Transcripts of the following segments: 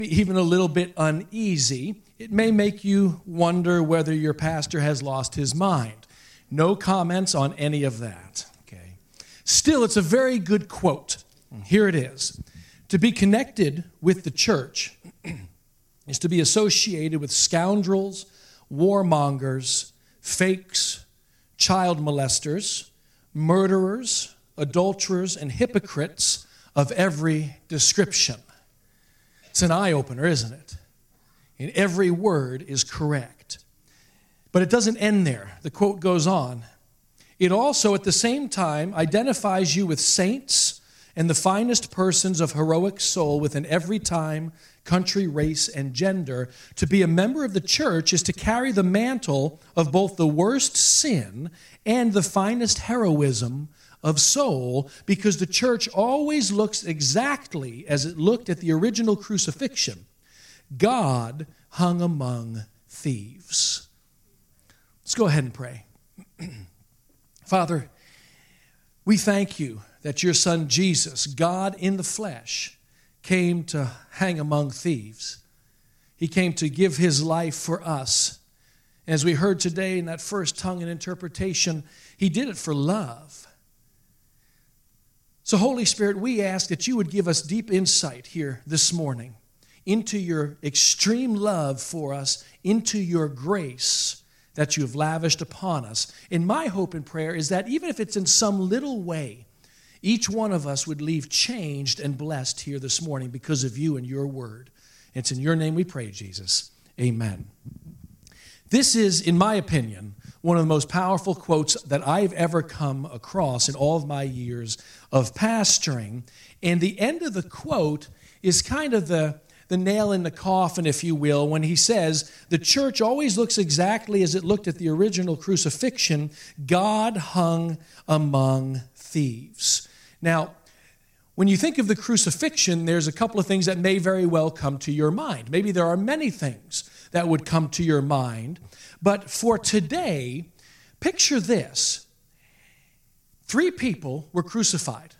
even a little bit uneasy. It may make you wonder whether your pastor has lost his mind. No comments on any of that. Okay. Still, it's a very good quote. Here it is. To be connected with the church is to be associated with scoundrels, warmongers, fakes, child molesters, murderers, adulterers, and hypocrites of every description. It's an eye-opener, isn't it? And every word is correct. But it doesn't end there. The quote goes on. It also, at the same time, identifies you with saints and the finest persons of heroic soul within every time, country, race, and gender. To be a member of the church is to carry the mantle of both the worst sin and the finest heroism of soul, because the church always looks exactly as it looked at the original crucifixion. God hung among thieves. Let's go ahead and pray. Father, we thank you that your son Jesus, God in the flesh, came to hang among thieves. He came to give his life for us. As we heard today in that first tongue and interpretation, he did it for love. So, Holy Spirit, we ask that you would give us deep insight here this morning into your extreme love for us, into your grace that you have lavished upon us. And my hope and prayer is that even if it's in some little way, each one of us would leave changed and blessed here this morning because of you and your word. It's in your name we pray, Jesus. Amen. This is, in my opinion, one of the most powerful quotes that I've ever come across in all of my years of pastoring. And the end of the quote is kind of the nail in the coffin, if you will, when he says, the church always looks exactly as it looked at the original crucifixion. God hung among thieves. Now, when you think of the crucifixion, there's a couple of things that may very well come to your mind. Maybe there are many things that would come to your mind. But for today, picture this. 3 people were crucified.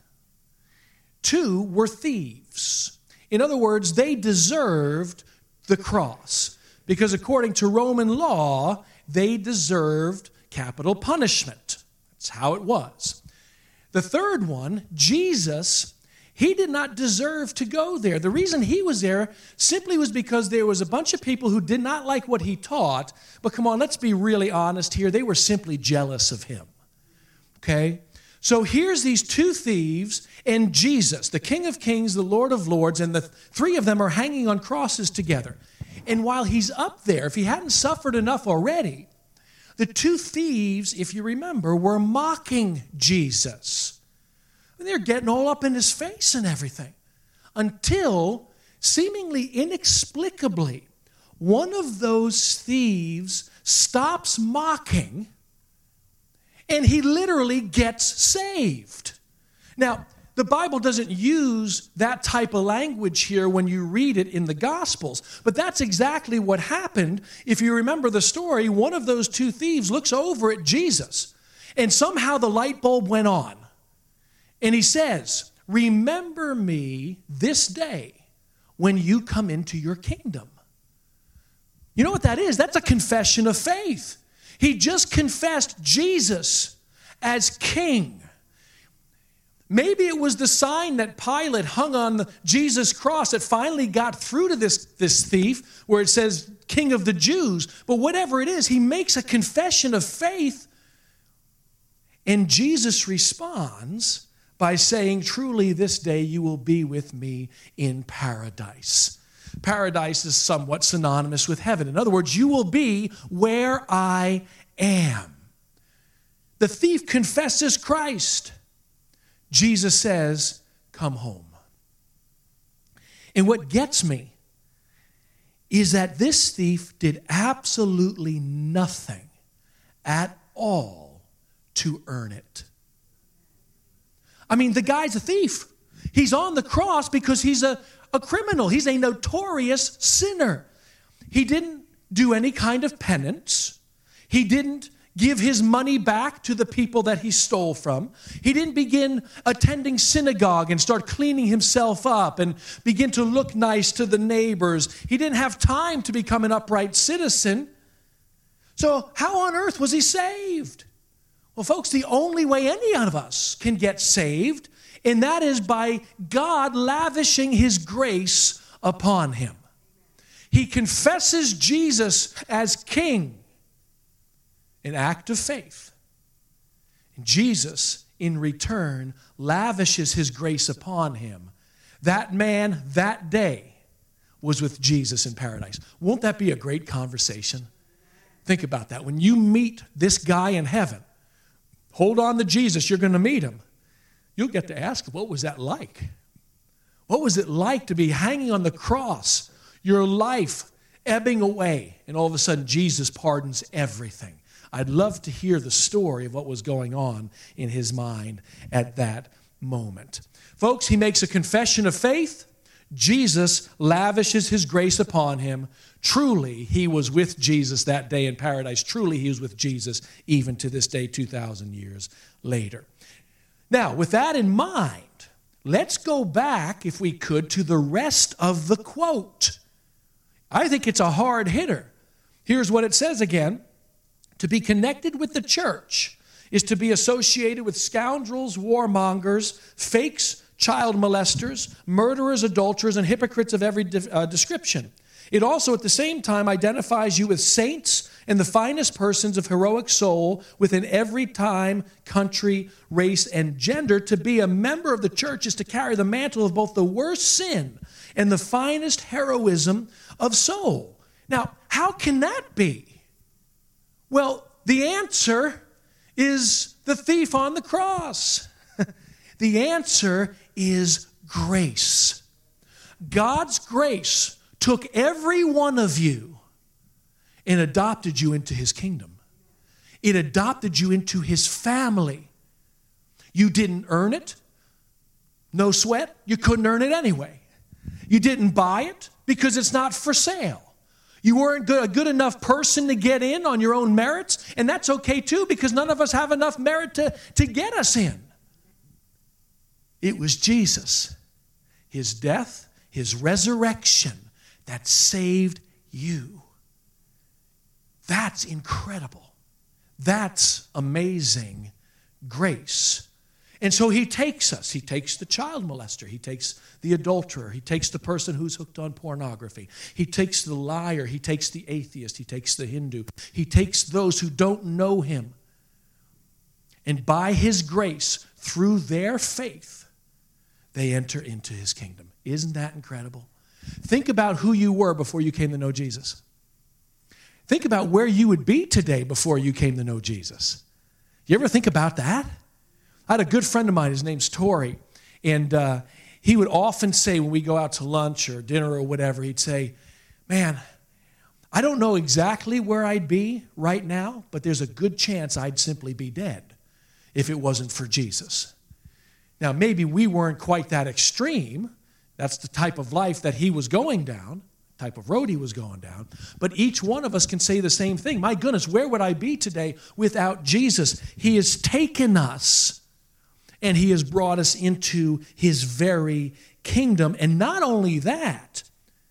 2 were thieves. In other words, they deserved the cross because according to Roman law, they deserved capital punishment. That's how it was. The third one, Jesus, he did not deserve to go there. The reason he was there simply was because there was a bunch of people who did not like what he taught. But come on, let's be really honest here. They were simply jealous of him. Okay? So here's these 2 thieves and Jesus, the King of Kings, the Lord of Lords, and the 3 of them are hanging on crosses together. And while he's up there, if he hadn't suffered enough already, the 2 thieves, if you remember, were mocking Jesus. And they're getting all up in his face and everything. Until, seemingly inexplicably, one of those thieves stops mocking and he literally gets saved. Now, the Bible doesn't use that type of language here when you read it in the Gospels, but that's exactly what happened. If you remember the story, one of those 2 thieves looks over at Jesus, and somehow the light bulb went on. And he says, remember me this day when you come into your kingdom. You know what that is? That's a confession of faith. He just confessed Jesus as king. Maybe it was the sign that Pilate hung on Jesus' cross that finally got through to this thief where it says King of the Jews. But whatever it is, he makes a confession of faith. And Jesus responds by saying, truly this day you will be with me in paradise. Paradise is somewhat synonymous with heaven. In other words, you will be where I am. The thief confesses Christ. Jesus says, come home. And what gets me is that this thief did absolutely nothing at all to earn it. I mean, the guy's a thief. He's on the cross because he's a criminal. He's a notorious sinner. He didn't do any kind of penance. He didn't give his money back to the people that he stole from. He didn't begin attending synagogue and start cleaning himself up and begin to look nice to the neighbors. He didn't have time to become an upright citizen. So how on earth was he saved? Well, folks, the only way any of us can get saved, and that is by God lavishing his grace upon him. He confesses Jesus as king, an act of faith. And Jesus, in return, lavishes his grace upon him. That man, that day, was with Jesus in paradise. Won't that be a great conversation? Think about that. When you meet this guy in heaven, hold on to Jesus, you're going to meet him. You'll get to ask, what was that like? What was it like to be hanging on the cross, your life ebbing away, and all of a sudden Jesus pardons everything? I'd love to hear the story of what was going on in his mind at that moment. Folks, he makes a confession of faith. Jesus lavishes his grace upon him. Truly, he was with Jesus that day in paradise. Truly, he was with Jesus even to this day, 2,000 years later. Now, with that in mind, let's go back, if we could, to the rest of the quote. I think it's a hard hitter. Here's what it says again. To be connected with the church is to be associated with scoundrels, warmongers, fakes, child molesters, murderers, adulterers, and hypocrites of every description. It also, at the same time, identifies you with saints and the finest persons of heroic soul within every time, country, race, and gender. To be a member of the church is to carry the mantle of both the worst sin and the finest heroism of soul. Now, how can that be? Well, the answer is the thief on the cross. The answer is grace. God's grace took every one of you and adopted you into his kingdom. It adopted you into his family. You didn't earn it. No sweat. You couldn't earn it anyway. You didn't buy it because it's not for sale. You weren't a good enough person to get in on your own merits, and that's okay too, because none of us have enough merit to get us in. It was Jesus, his death, his resurrection, that saved you. That's incredible. That's amazing grace. And so he takes us. He takes the child molester. He takes the adulterer. He takes the person who's hooked on pornography. He takes the liar. He takes the atheist. He takes the Hindu. He takes those who don't know him. And by his grace, through their faith, they enter into his kingdom. Isn't that incredible? Think about who you were before you came to know Jesus. Think about where you would be today before you came to know Jesus. You ever think about that? I had a good friend of mine, his name's Tori, and he would often say when we go out to lunch or dinner or whatever, he'd say, man, I don't know exactly where I'd be right now, but there's a good chance I'd simply be dead if it wasn't for Jesus. Now, maybe we weren't quite that extreme. That's the type of life that he was going down, type of road he was going down. But each one of us can say the same thing. My goodness, where would I be today without Jesus? He has taken us and he has brought us into his very kingdom. And not only that,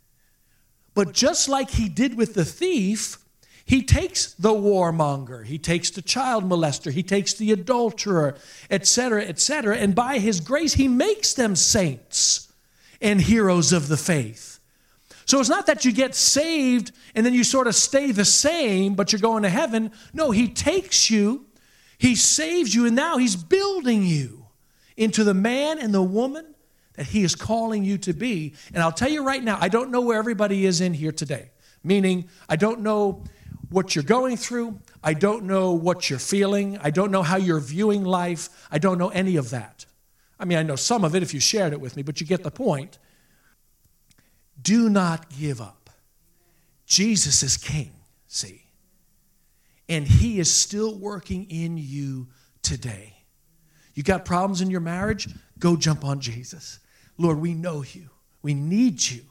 but just like he did with the thief, he takes the warmonger, he takes the child molester, he takes the adulterer, etc., etc. And by his grace, he makes them saints and heroes of the faith. So it's not that you get saved and then you sort of stay the same, but you're going to heaven. No, he takes you, he saves you, and now he's building you into the man and the woman that he is calling you to be. And I'll tell you right now, I don't know where everybody is in here today. Meaning, I don't know what you're going through. I don't know what you're feeling. I don't know how you're viewing life. I don't know any of that. I mean, I know some of it if you shared it with me, but you get the point. Do not give up. Jesus is king, see? And he is still working in you today. You got problems in your marriage? Go jump on Jesus. Lord, we know you. We need you.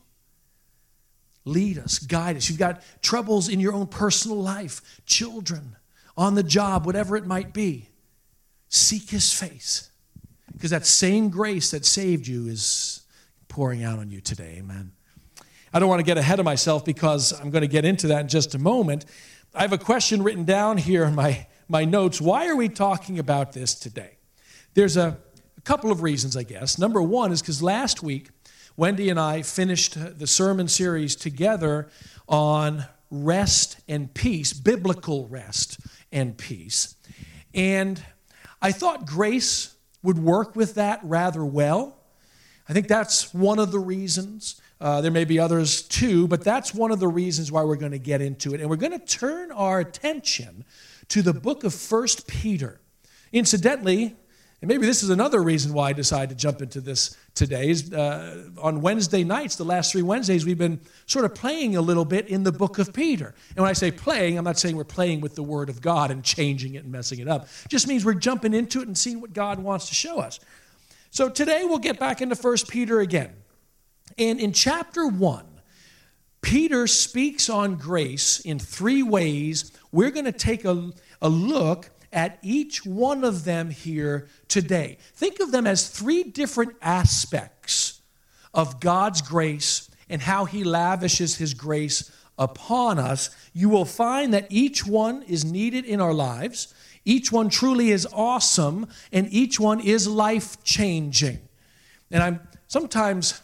Lead us, guide us. You've got troubles in your own personal life, children on the job, whatever it might be. Seek his face, because that same grace that saved you is pouring out on you today. Amen. I don't want to get ahead of myself because I'm going to get into that in just a moment. I have a question written down here in my notes. Why are we talking about this today? There's a couple of reasons, I guess. Number one is because last week, Wendy and I finished the sermon series together on rest and peace, biblical rest and peace. And I thought grace would work with that rather well. I think that's one of the reasons. There may be others too, but that's one of the reasons why we're going to get into it. And we're going to turn our attention to the book of 1 Peter. Incidentally, and maybe this is another reason why I decided to jump into this today, is on Wednesday nights, the last 3 Wednesdays, we've been sort of playing a little bit in the book of Peter. And when I say playing, I'm not saying we're playing with the Word of God and changing it and messing it up. It just means we're jumping into it and seeing what God wants to show us. So today we'll get back into 1 Peter again. And in chapter 1, Peter speaks on grace in 3 ways. We're going to take a look at each one of them here today. Think of them as 3 different aspects of God's grace and how he lavishes his grace upon us. You will find that each one is needed in our lives. Each one truly is awesome, and each one is life-changing. And I'm sometimes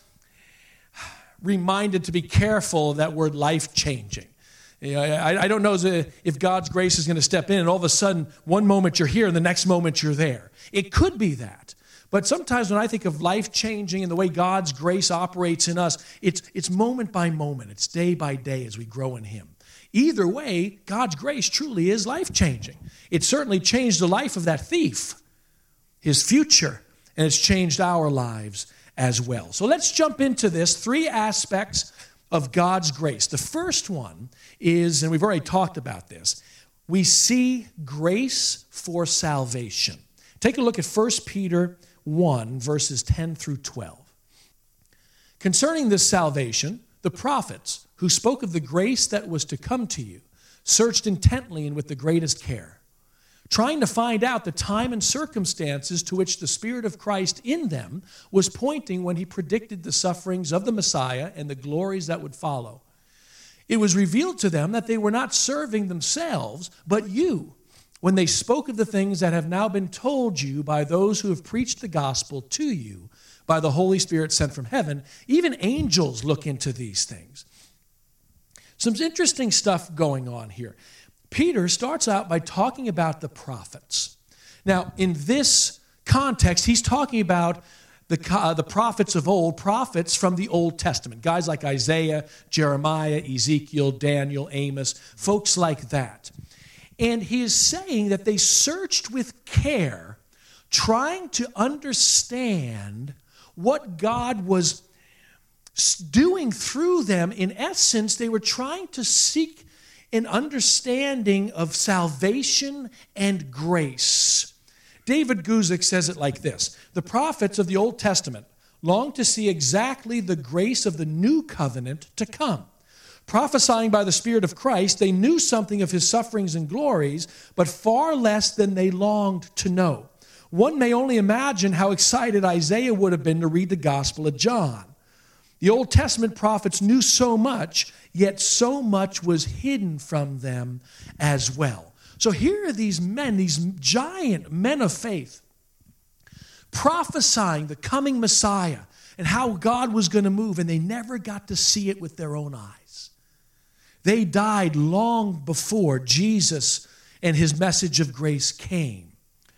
reminded to be careful of that word life-changing. I don't know if God's grace is going to step in and all of a sudden one moment you're here and the next moment you're there. It could be that. But sometimes when I think of life-changing and the way God's grace operates in us, it's moment by moment. It's day by day as we grow in him. Either way, God's grace truly is life-changing. It certainly changed the life of that thief, his future, and it's changed our lives as well. So let's jump into this, 3 aspects of God's grace. The first one is, and we've already talked about this, we see grace for salvation. Take a look at 1 Peter 1, verses 10 through 12. Concerning this salvation, the prophets who spoke of the grace that was to come to you searched intently and with the greatest care, trying to find out the time and circumstances to which the Spirit of Christ in them was pointing when he predicted the sufferings of the Messiah and the glories that would follow. It was revealed to them that they were not serving themselves, but you, when they spoke of the things that have now been told you by those who have preached the gospel to you by the Holy Spirit sent from heaven. Even angels look into these things. Some interesting stuff going on here. Peter starts out by talking about the prophets. Now, in this context, he's talking about the prophets of old, prophets from the Old Testament, guys like Isaiah, Jeremiah, Ezekiel, Daniel, Amos, folks like that. And he is saying that they searched with care, trying to understand what God was doing through them. In essence, they were trying to seek an understanding of salvation and grace. David Guzik says it like this: the prophets of the Old Testament longed to see exactly the grace of the new covenant to come. Prophesying by the Spirit of Christ, they knew something of his sufferings and glories, but far less than they longed to know. One may only imagine how excited Isaiah would have been to read the Gospel of John. The Old Testament prophets knew so much, yet so much was hidden from them as well. So here are these men, these giant men of faith, prophesying the coming Messiah and how God was going to move, and they never got to see it with their own eyes. They died long before Jesus and his message of grace came.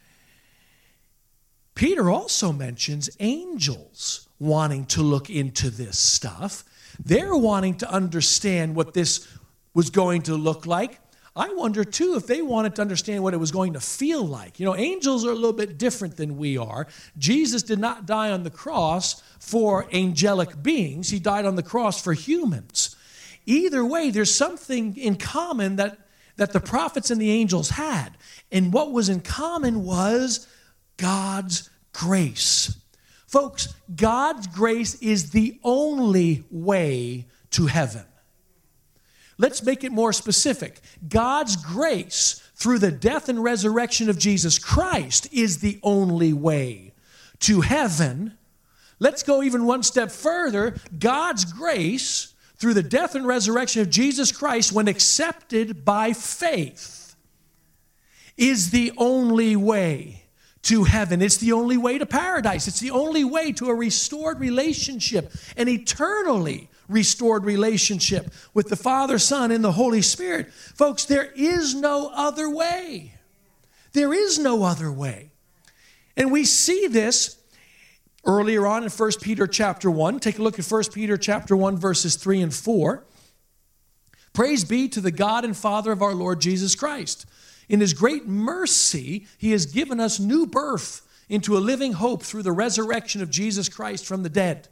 Peter also mentions angels wanting to look into this stuff. They're wanting to understand what this was going to look like. I wonder, too, if they wanted to understand what it was going to feel like. You know, angels are a little bit different than we are. Jesus did not die on the cross for angelic beings. He died on the cross for humans. Either way, there's something in common that the prophets and the angels had. And what was in common was God's grace. Folks, God's grace is the only way to heaven. Let's make it more specific. God's grace through the death and resurrection of Jesus Christ is the only way to heaven. Let's go even one step further. God's grace through the death and resurrection of Jesus Christ, when accepted by faith, is the only way to heaven. It's the only way to paradise. It's the only way to a restored relationship, an eternally restored relationship with the Father, Son, and the Holy Spirit. Folks, there is no other way. There is no other way. And we see this earlier on in 1 Peter chapter 1. Take a look at 1 Peter chapter 1, verses 3 and 4. Praise be to the God and Father of our Lord Jesus Christ. In his great mercy, he has given us new birth into a living hope through the resurrection of Jesus Christ from the dead,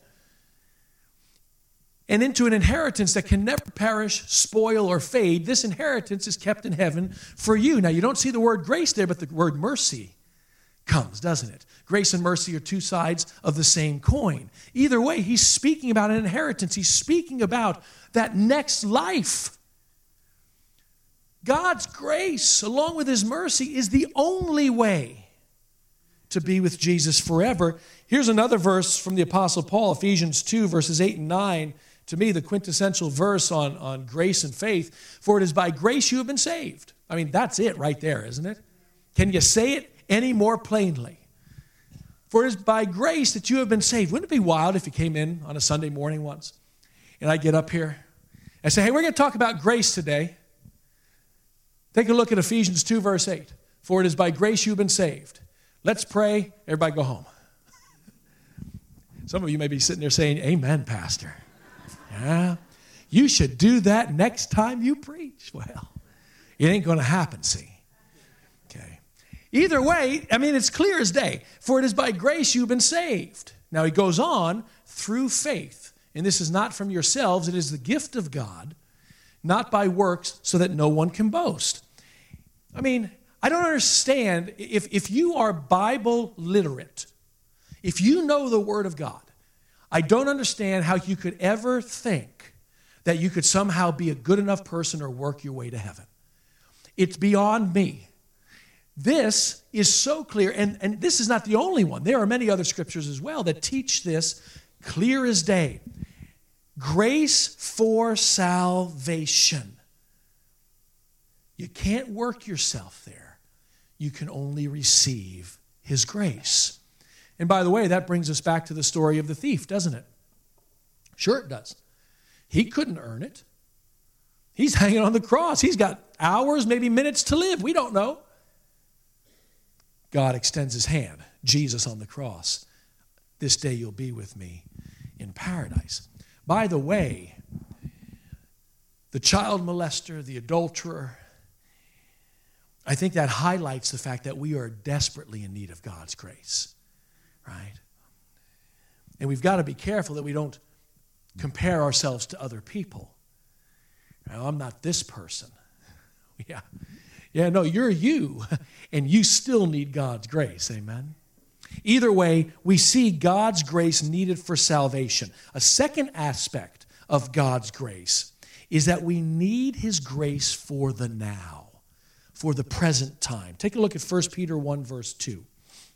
and into an inheritance that can never perish, spoil, or fade. This inheritance is kept in heaven for you. Now, you don't see the word grace there, but the word mercy comes, doesn't it? Grace and mercy are two sides of the same coin. Either way, he's speaking about an inheritance. He's speaking about that next life. God's grace, along with his mercy, is the only way to be with Jesus forever. Here's another verse from the Apostle Paul, Ephesians 2, verses 8 and 9. To me, the quintessential verse on grace and faith. For it is by grace you have been saved. I mean, that's it right there, isn't it? Can you say it any more plainly? For it is by grace that you have been saved. Wouldn't it be wild if you came in on a Sunday morning once, and I get up here and say, hey, we're going to talk about grace today. Take a look at Ephesians 2, verse 8. For it is by grace you've been saved. Let's pray. Everybody go home. Some of you may be sitting there saying, amen, Pastor. Yeah, you should do that next time you preach. Well, it ain't going to happen, see. Okay. Either way, I mean, it's clear as day. For it is by grace you've been saved. Now he goes on, through faith. And this is not from yourselves. It is the gift of God, not by works, so that no one can boast. I mean, I don't understand. If you are Bible literate, if you know the Word of God, I don't understand how you could ever think that you could somehow be a good enough person or work your way to heaven. It's beyond me. This is so clear, and this is not the only one. There are many other scriptures as well that teach this clear as day. Grace for salvation. You can't work yourself there. You can only receive his grace. And by the way, that brings us back to the story of the thief, doesn't it? Sure it does. He couldn't earn it. He's hanging on the cross. He's got hours, maybe minutes to live. We don't know. God extends his hand. Jesus on the cross. This day you'll be with me in paradise. By the way, the child molester, the adulterer, I think that highlights the fact that we are desperately in need of God's grace. Right? And we've got to be careful that we don't compare ourselves to other people. Now, I'm not this person. Yeah, no, you're you, and you still need God's grace. Amen? Either way, we see God's grace needed for salvation. A second aspect of God's grace is that we need his grace for the now, for the present time. Take a look at 1 Peter 1, verse 2.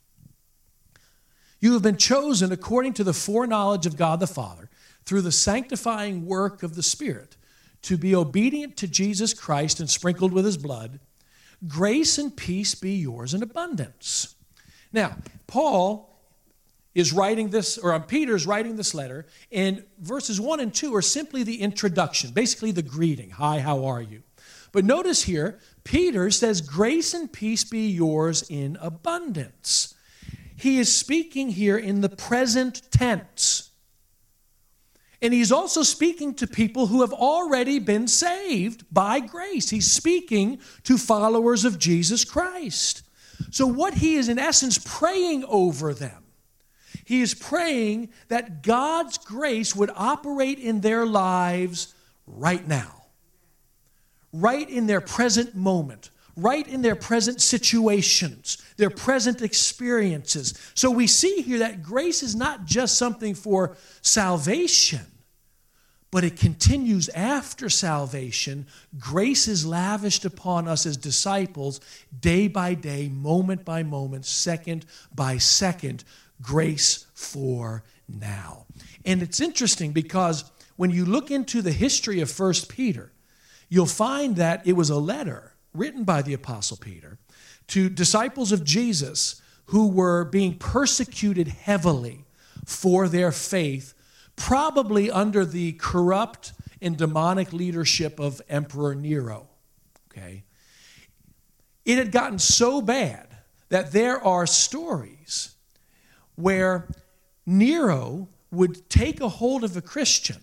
You have been chosen according to the foreknowledge of God the Father, through the sanctifying work of the Spirit, to be obedient to Jesus Christ and sprinkled with his blood. Grace and peace be yours in abundance. Now, Paul is writing this, or Peter's writing this letter, and verses 1 and 2 are simply the introduction, basically the greeting. Hi, how are you? But notice here, Peter says, grace and peace be yours in abundance. He is speaking here in the present tense. And he's also speaking to people who have already been saved by grace. He's speaking to followers of Jesus Christ. So what he is in essence praying over them, he is praying that God's grace would operate in their lives right now, right in their present moment, right in their present situations, their present experiences. So we see here that grace is not just something for salvation, but it continues after salvation. Grace is lavished upon us as disciples day by day, moment by moment, second by second. Grace for now. And it's interesting because when you look into the history of 1 Peter, you'll find that it was a letter written by the Apostle Peter to disciples of Jesus who were being persecuted heavily for their faith, probably under the corrupt and demonic leadership of Emperor Nero. Okay? It had gotten so bad that there are stories where Nero would take a hold of a Christian,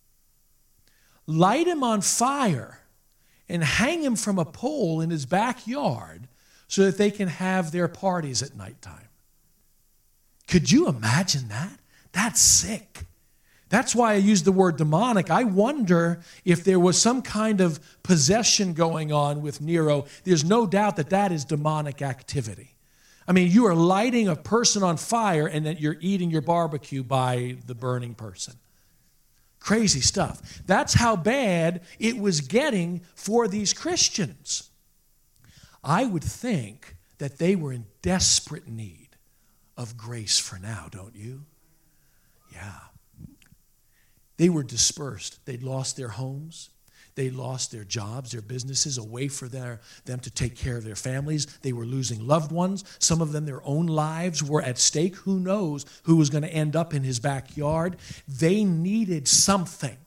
light him on fire, and hang him from a pole in his backyard so that they can have their parties at nighttime. Could you imagine that? That's sick. That's why I use the word demonic. I wonder if there was some kind of possession going on with Nero. There's no doubt that that is demonic activity. I mean, you are lighting a person on fire and that you're eating your barbecue by the burning person. Crazy stuff. That's how bad it was getting for these Christians. I would think that they were in desperate need of grace for now, don't you? Yeah. They were dispersed. They'd lost their homes. They lost their jobs, their businesses, a way for them to take care of their families. They were losing loved ones. Some of them, their own lives were at stake. Who knows who was going to end up in his backyard? They needed something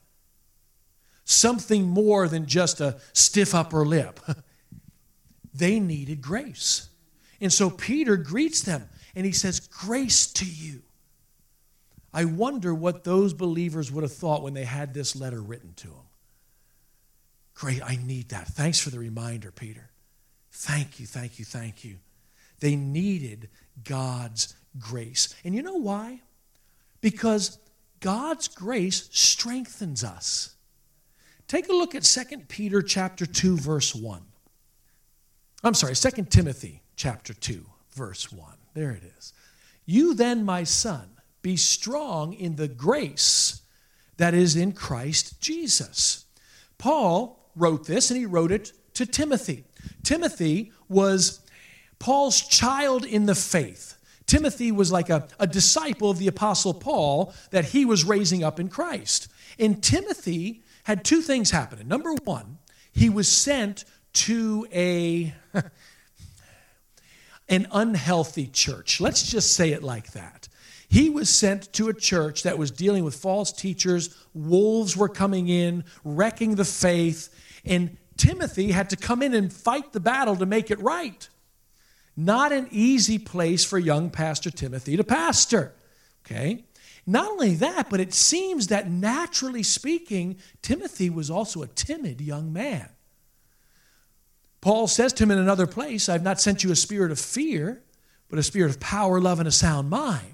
more than just a stiff upper lip. They needed grace. And so Peter greets them, and he says, "Grace to you." I wonder what those believers would have thought when they had this letter written to them. Great, I need that. Thanks for the reminder, Peter. Thank you, thank you, thank you. They needed God's grace. And you know why? Because God's grace strengthens us. Take a look at 2 Peter chapter 2, verse 1. I'm sorry, 2 Timothy chapter 2, verse 1. There it is. "You then, my son, be strong in the grace that is in Christ Jesus." Paul wrote this, and he wrote it to Timothy. Timothy was Paul's child in the faith. Timothy was like a disciple of the Apostle Paul that he was raising up in Christ. And Timothy had two things happen. Number one, he was sent to an unhealthy church. Let's just say it like that. He was sent to a church that was dealing with false teachers. Wolves were coming in, wrecking the faith. And Timothy had to come in and fight the battle to make it right. Not an easy place for young Pastor Timothy to pastor. Okay? Not only that, but it seems that naturally speaking, Timothy was also a timid young man. Paul says to him in another place, "I've not sent you a spirit of fear, but a spirit of power, love, and a sound mind."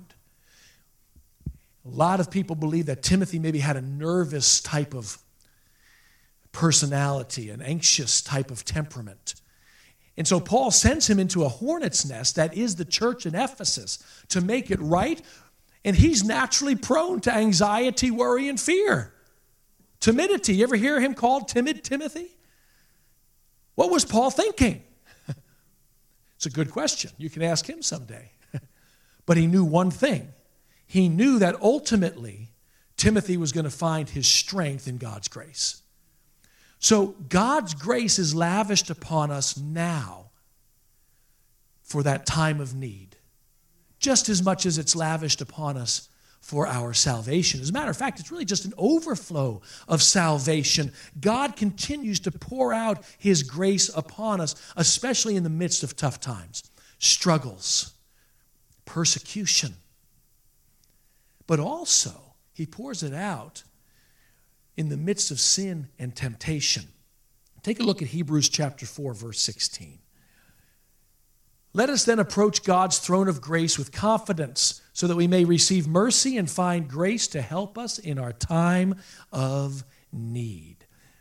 A lot of people believe that Timothy maybe had a nervous type of personality, an anxious type of temperament. And so Paul sends him into a hornet's nest that is the church in Ephesus to make it right. And he's naturally prone to anxiety, worry, and fear. Timidity. You ever hear him called timid Timothy? What was Paul thinking? It's a good question. You can ask him someday. But he knew one thing. He knew that ultimately Timothy was going to find his strength in God's grace. So God's grace is lavished upon us now for that time of need, just as much as it's lavished upon us for our salvation. As a matter of fact, it's really just an overflow of salvation. God continues to pour out his grace upon us, especially in the midst of tough times, struggles, persecution. But also, he pours it out in the midst of sin and temptation. Take a look at Hebrews chapter 4, verse 16. "Let us then approach God's throne of grace with confidence, so that we may receive mercy and find grace to help us in our time of need."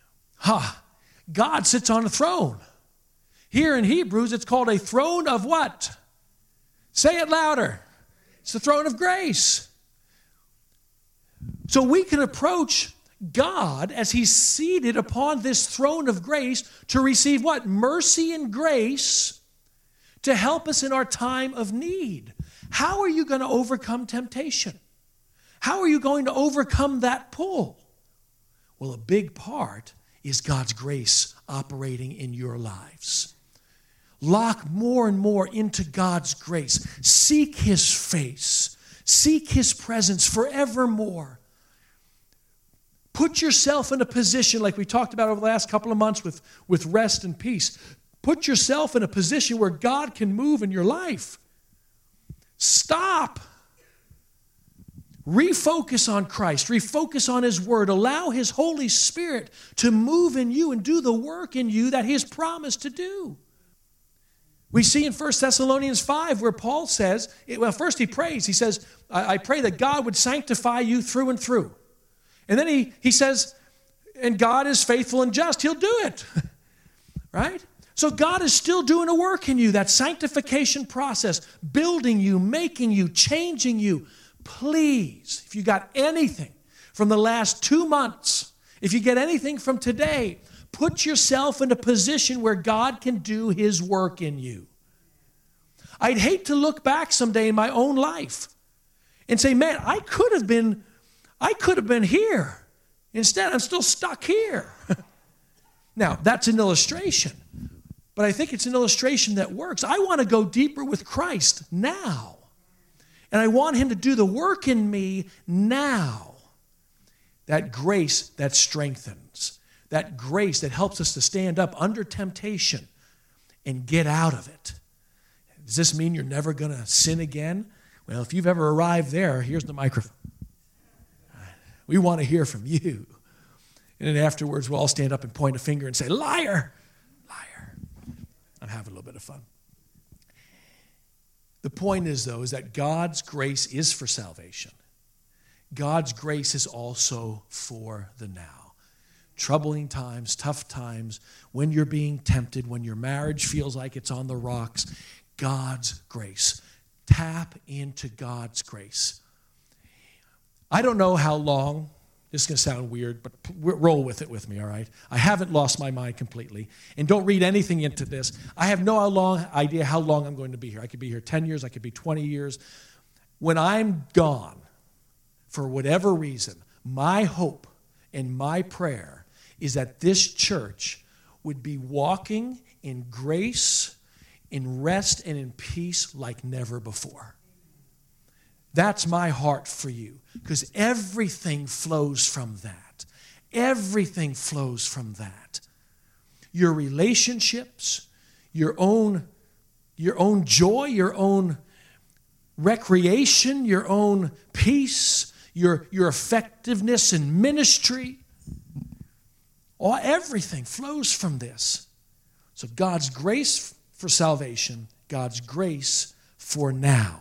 God sits on a throne. Here in Hebrews, it's called a throne of what? Say it louder. It's the throne of grace. So we can approach God, as he's seated upon this throne of grace to receive what? Mercy and grace to help us in our time of need. How are you going to overcome temptation? How are you going to overcome that pull? Well, a big part is God's grace operating in your lives. Lock more and more into God's grace. Seek his face. Seek his presence forevermore. Put yourself in a position like we talked about over the last couple of months with rest and peace. Put yourself in a position where God can move in your life. Stop. Refocus on Christ. Refocus on his word. Allow his Holy Spirit to move in you and do the work in you that he has promised to do. We see in 1 Thessalonians 5 where Paul says, well, first he prays. He says, I pray that God would sanctify you through and through. And then he says, and God is faithful and just. He'll do it. Right? So God is still doing a work in you, that sanctification process, building you, making you, changing you. Please, if you got anything from the last 2 months, if you get anything from today, put yourself in a position where God can do his work in you. I'd hate to look back someday in my own life and say, man, I could have been here. Instead, I'm still stuck here. Now, that's an illustration, but I think it's an illustration that works. I want to go deeper with Christ now, and I want him to do the work in me now. That grace that strengthens, that grace that helps us to stand up under temptation and get out of it. Does this mean you're never going to sin again? Well, if you've ever arrived there, here's the microphone. We want to hear from you. And then afterwards, we'll all stand up and point a finger and say, liar, liar. I'm having a little bit of fun. The point is, though, is that God's grace is for salvation. God's grace is also for the now. Troubling times, tough times, when you're being tempted, when your marriage feels like it's on the rocks, God's grace. Tap into God's grace. I don't know how long, this is going to sound weird, but roll with it with me, all right? I haven't lost my mind completely. And don't read anything into this. I have no idea how long I'm going to be here. I could be here 10 years, I could be 20 years. When I'm gone, for whatever reason, my hope and my prayer is that this church would be walking in grace, in rest, and in peace like never before. That's my heart for you, because everything flows from that. Everything flows from that. Your relationships, your own joy, your own recreation, your own peace, your effectiveness in ministry, everything flows from this. So God's grace for salvation, God's grace for now.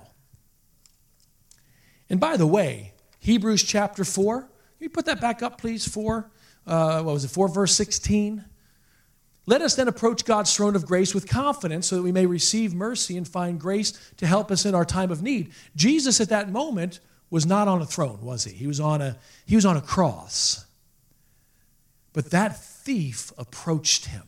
And by the way, Hebrews chapter 4, can you put that back up, please? 4 verse 16? Let us then approach God's throne of grace with confidence so that we may receive mercy and find grace to help us in our time of need. Jesus at that moment was not on a throne, was he? He was on a cross. But that thief approached him.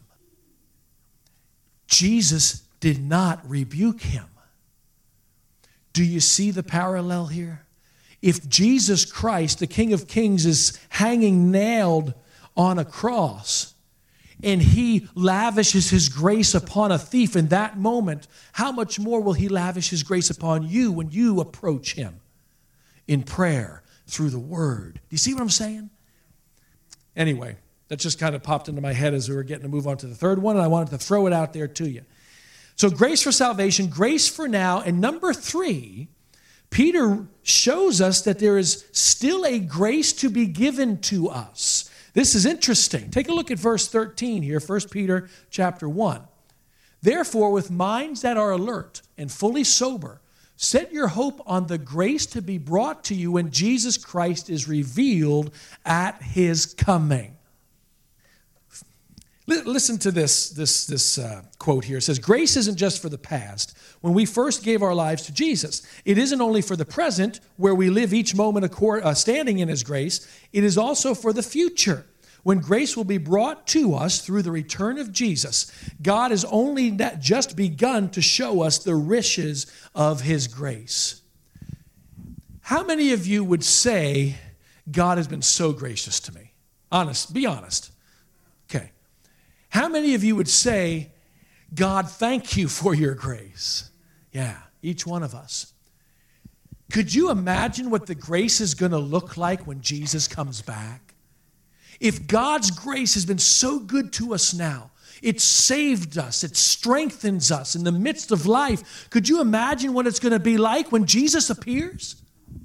Jesus did not rebuke him. Do you see the parallel here? If Jesus Christ, the King of Kings, is hanging nailed on a cross, and he lavishes his grace upon a thief in that moment, how much more will he lavish his grace upon you when you approach him in prayer through the word? Do you see what I'm saying? Anyway, that just kind of popped into my head as we were getting to move on to the third one, and I wanted to throw it out there to you. So grace for salvation, grace for now, and number 3, Peter shows us that there is still a grace to be given to us. This is interesting. Take a look at verse 13 here, 1 Peter chapter 1. Therefore, with minds that are alert and fully sober, set your hope on the grace to be brought to you when Jesus Christ is revealed at his coming. Listen to this quote here. It says, grace isn't just for the past, when we first gave our lives to Jesus. It isn't only for the present, where we live each moment standing in his grace. It is also for the future, when grace will be brought to us through the return of Jesus. God has only just begun to show us the riches of his grace. How many of you would say, God has been so gracious to me? Honest, be honest. Okay. How many of you would say, God, thank you for your grace? Yeah, each one of us. Could you imagine what the grace is going to look like when Jesus comes back? If God's grace has been so good to us now, it saved us, it strengthens us in the midst of life, could you imagine what it's going to be like when Jesus appears?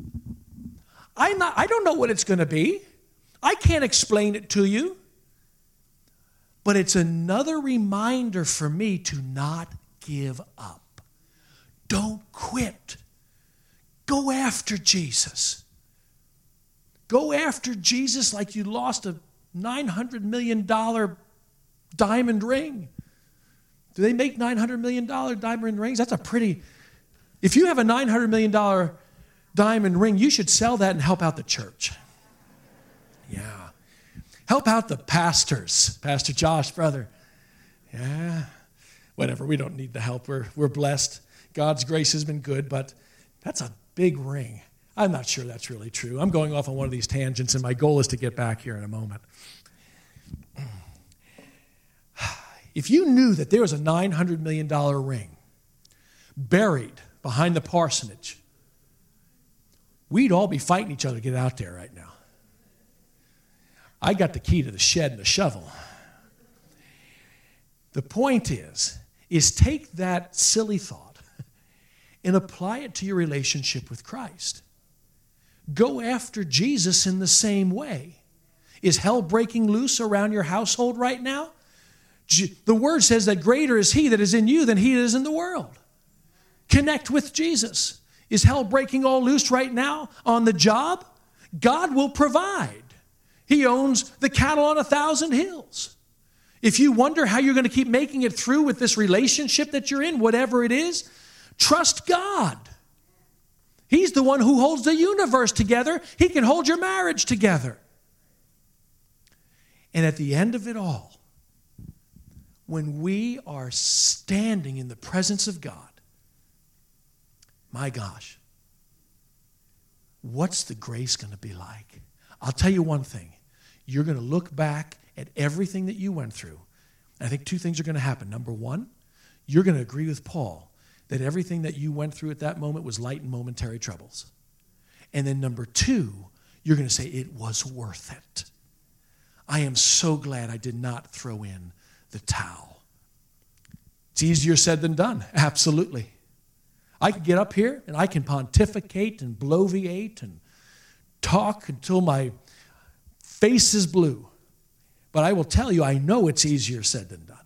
I don't know what it's going to be. I can't explain it to you. But it's another reminder for me to not give up. Don't quit. Go after Jesus. Go after Jesus like you lost a $900 million diamond ring. Do they make $900 million diamond rings? That's a pretty... If you have a $900 million diamond ring, you should sell that and help out the church. Yeah. Help out the pastors. Pastor Josh, brother. Yeah. Whatever, we don't need the help. We're blessed. God's grace has been good, but that's a big ring. I'm not sure that's really true. I'm going off on one of these tangents, and my goal is to get back here in a moment. If you knew that there was a $900 million ring buried behind the parsonage, we'd all be fighting each other to get out there right now. I got the key to the shed and the shovel. The point is take that silly thought and apply it to your relationship with Christ. Go after Jesus in the same way. Is hell breaking loose around your household right now? The word says that greater is he that is in you than he that is in the world. Connect with Jesus. Is hell breaking all loose right now on the job? God will provide. He owns the cattle on 1,000 hills. If you wonder how you're going to keep making it through with this relationship that you're in, whatever it is, trust God. He's the one who holds the universe together. He can hold your marriage together. And at the end of it all, when we are standing in the presence of God, my gosh, what's the grace going to be like? I'll tell you one thing. You're going to look back at everything that you went through. I think two things are going to happen. Number one, you're going to agree with Paul that everything that you went through at that moment was light and momentary troubles. And then number two, you're going to say, it was worth it. I am so glad I did not throw in the towel. It's easier said than done. Absolutely. I can get up here and I can pontificate and bloviate and talk until my face is blue. But I will tell you, I know it's easier said than done.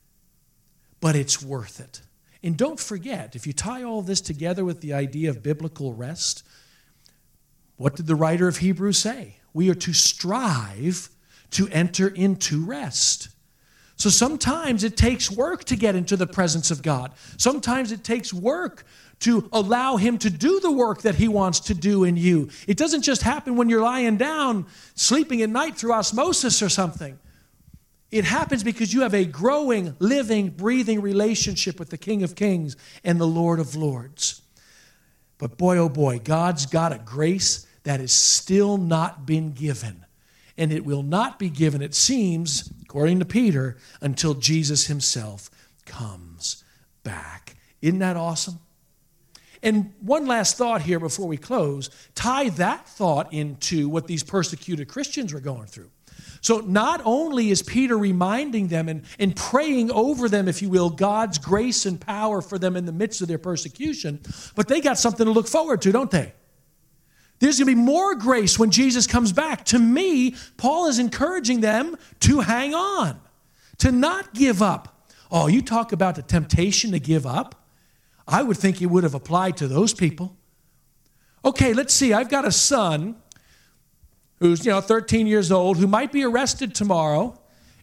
But it's worth it. And don't forget, if you tie all this together with the idea of biblical rest, what did the writer of Hebrews say? We are to strive to enter into rest. So sometimes it takes work to get into the presence of God. Sometimes it takes work to allow him to do the work that he wants to do in you. It doesn't just happen when you're lying down, sleeping at night through osmosis or something. It happens because you have a growing, living, breathing relationship with the King of Kings and the Lord of Lords. But boy, oh boy, God's got a grace that has still not been given. And it will not be given, it seems, according to Peter, until Jesus himself comes back. Isn't that awesome? And one last thought here before we close. Tie that thought into what these persecuted Christians were going through. So not only is Peter reminding them and praying over them, if you will, God's grace and power for them in the midst of their persecution, but they got something to look forward to, don't they? There's going to be more grace when Jesus comes back. To me, Paul is encouraging them to hang on, to not give up. Oh, you talk about the temptation to give up. I would think it would have applied to those people. Okay, let's see. I've got a son who's 13 years old, who might be arrested tomorrow,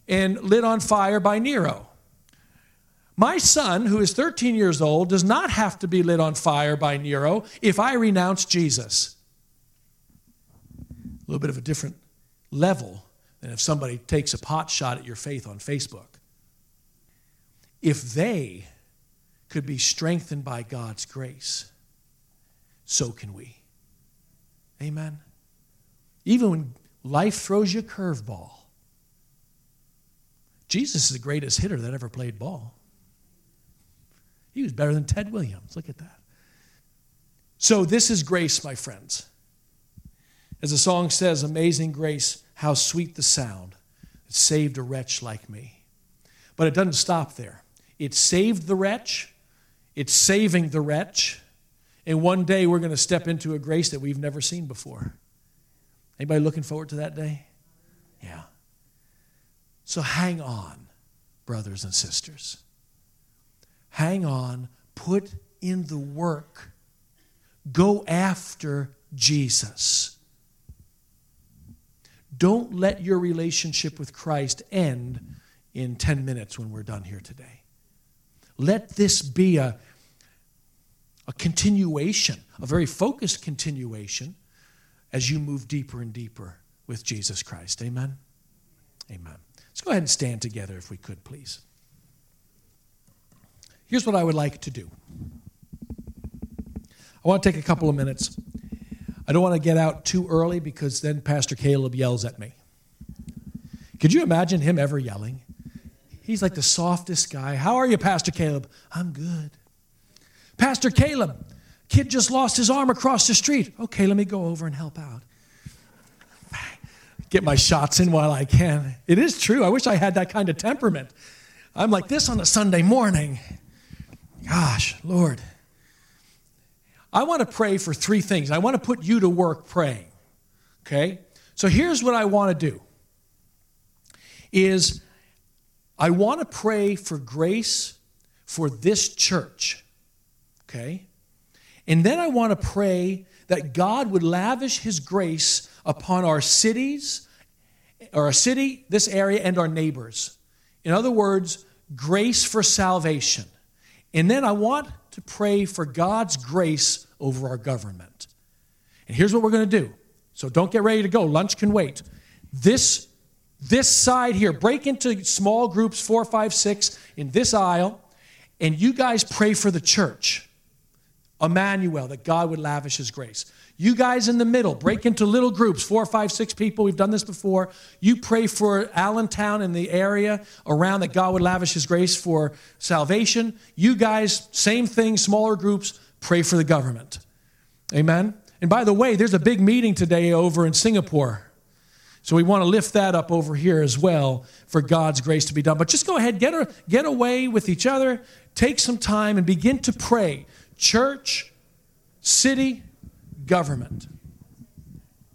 and lit on fire by Nero. My son, who is 13 years old, does not have to be lit on fire by Nero if I renounce Jesus. A little bit of a different level than if somebody takes a pot shot at your faith on Facebook. If they could be strengthened by God's grace, so can we. Amen. Even when life throws you a curveball, Jesus is the greatest hitter that ever played ball. He was better than Ted Williams. Look at that. So this is grace, my friends. As the song says, amazing grace, how sweet the sound. It saved a wretch like me. But it doesn't stop there. It saved the wretch. It's saving the wretch. And one day we're going to step into a grace that we've never seen before. Anybody looking forward to that day? Yeah. So hang on, brothers and sisters. Hang on. Put in the work. Go after Jesus. Don't let your relationship with Christ end in 10 minutes when we're done here today. Let this be a continuation, a very focused continuation as you move deeper and deeper with Jesus Christ. Amen? Amen. Let's go ahead and stand together if we could, please. Here's what I would like to do. I want to take a couple of minutes. I don't want to get out too early because then Pastor Caleb yells at me. Could you imagine him ever yelling? He's like the softest guy. How are you, Pastor Caleb? I'm good. Pastor Caleb, kid just lost his arm across the street. Okay, let me go over and help out. Get my shots in while I can. It is true. I wish I had that kind of temperament. I'm like this on a Sunday morning. Gosh, Lord. I want to pray for three things. I want to put you to work praying. Okay? So here's what I want to do. Is I want to pray for grace for this church. Okay? And then I want to pray that God would lavish his grace upon our cities, or our city, this area, and our neighbors. In other words, grace for salvation. And then I want to pray for God's grace over our government. And here's what we're going to do. So don't get ready to go. Lunch can wait. This side here, break into small groups, 4, 5, 6, in this aisle, and you guys pray for the church. Emmanuel, that God would lavish his grace. You guys in the middle, break into little groups, 4, 5, 6 people. We've done this before. You pray for Allentown and the area around, that God would lavish his grace for salvation. You guys, same thing, smaller groups, pray for the government. Amen? And by the way, there's a big meeting today over in Singapore. So we want to lift that up over here as well for God's grace to be done. But just go ahead, get away with each other, take some time and begin to pray. Church, city, government.